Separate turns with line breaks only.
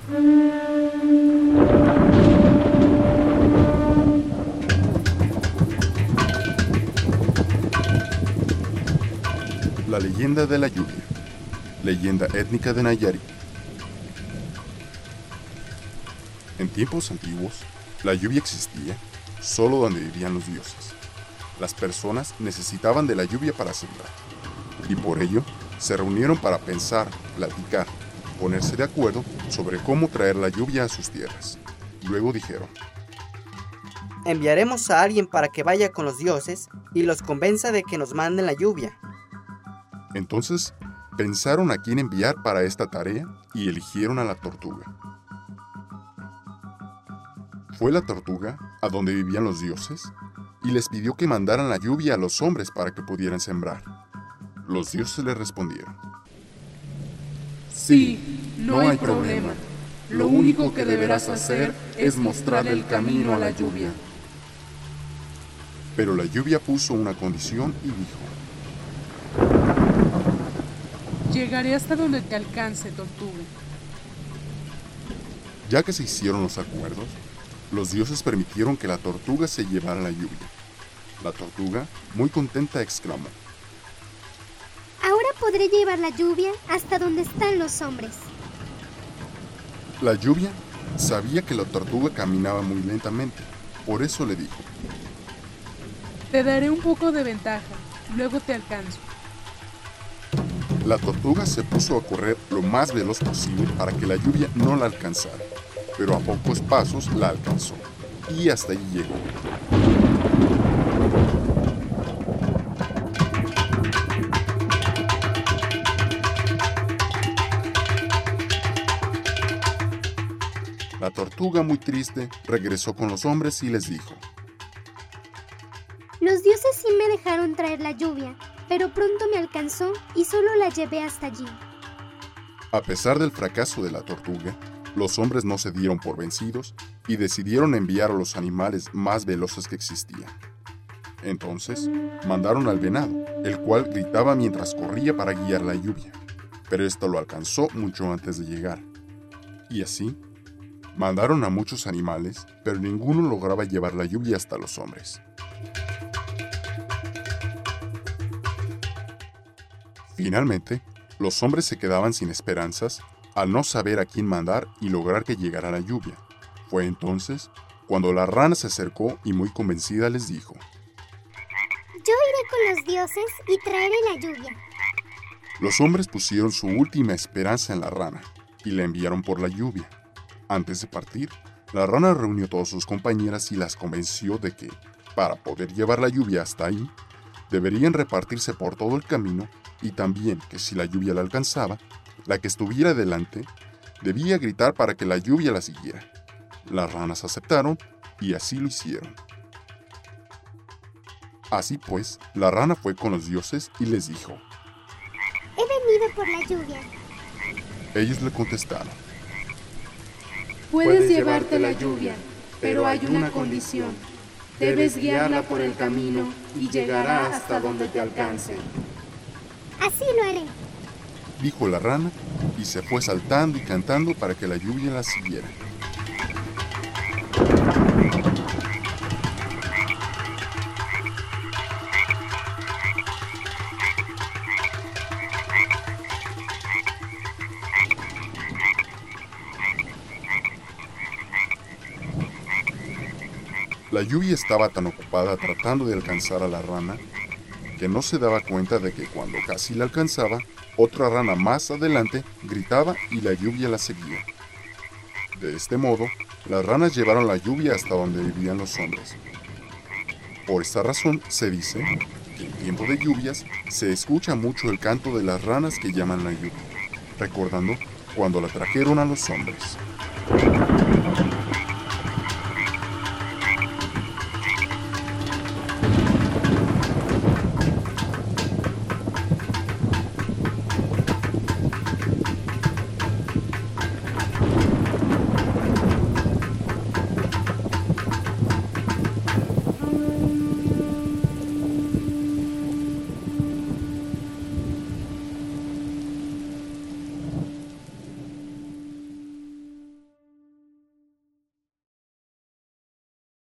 La leyenda de la lluvia. Leyenda étnica de Nayarit. En tiempos antiguos, la lluvia existía solo donde vivían los dioses. Las personas necesitaban de la lluvia para sembrar, y por ello se reunieron para pensar, platicar, ponerse de acuerdo sobre cómo traer la lluvia a sus tierras. Luego dijeron:
enviaremos a alguien para que vaya con los dioses y los convenza de que nos manden la lluvia.
Entonces, pensaron a quién enviar para esta tarea y eligieron a la tortuga. Fue la tortuga a donde vivían los dioses y les pidió que mandaran la lluvia a los hombres para que pudieran sembrar. Los dioses le respondieron:
sí, no hay problema. Lo único que deberás hacer es mostrarle el camino a la lluvia.
Pero la lluvia puso una condición y dijo:
llegaré hasta donde te alcance, tortuga.
Ya que se hicieron los acuerdos, los dioses permitieron que la tortuga se llevara la lluvia. La tortuga, muy contenta, exclamó:
ahora podré llevar la lluvia hasta donde están los hombres.
La lluvia sabía que la tortuga caminaba muy lentamente, por eso le dijo:
te daré un poco de ventaja, luego te alcanzo.
La tortuga se puso a correr lo más veloz posible para que la lluvia no la alcanzara, pero a pocos pasos la alcanzó, y hasta allí llegó. La tortuga, muy triste, regresó con los hombres y les dijo:
los dioses sí me dejaron traer la lluvia, pero pronto me alcanzó y solo la llevé hasta allí.
A pesar del fracaso de la tortuga, los hombres no se dieron por vencidos y decidieron enviar a los animales más veloces que existían. Entonces, mandaron al venado, el cual gritaba mientras corría para guiar la lluvia, pero esto lo alcanzó mucho antes de llegar. Y así, mandaron a muchos animales, pero ninguno lograba llevar la lluvia hasta los hombres. Finalmente, los hombres se quedaban sin esperanzas al no saber a quién mandar y lograr que llegara la lluvia. Fue entonces cuando la rana se acercó y muy convencida les dijo:
yo iré con los dioses y traeré la lluvia.
Los hombres pusieron su última esperanza en la rana y la enviaron por la lluvia. Antes de partir, la rana reunió a todas sus compañeras y las convenció de que, para poder llevar la lluvia hasta ahí, deberían repartirse por todo el camino y también que si la lluvia la alcanzaba, la que estuviera delante debía gritar para que la lluvia la siguiera. Las ranas aceptaron y así lo hicieron. Así pues, la rana fue con los dioses y les dijo:
he venido por la lluvia.
Ellos le contestaron:
puedes llevarte la lluvia, pero hay una condición. Debes guiarla por el camino y llegará hasta donde te alcance.
Así lo haré,
dijo la rana y se fue saltando y cantando para que la lluvia la siguiera. La lluvia estaba tan ocupada tratando de alcanzar a la rana que no se daba cuenta de que cuando casi la alcanzaba, otra rana más adelante gritaba y la lluvia la seguía. De este modo, las ranas llevaron la lluvia hasta donde vivían los hombres. Por esta razón se dice que en tiempo de lluvias se escucha mucho el canto de las ranas que llaman la lluvia, recordando cuando la trajeron a los hombres.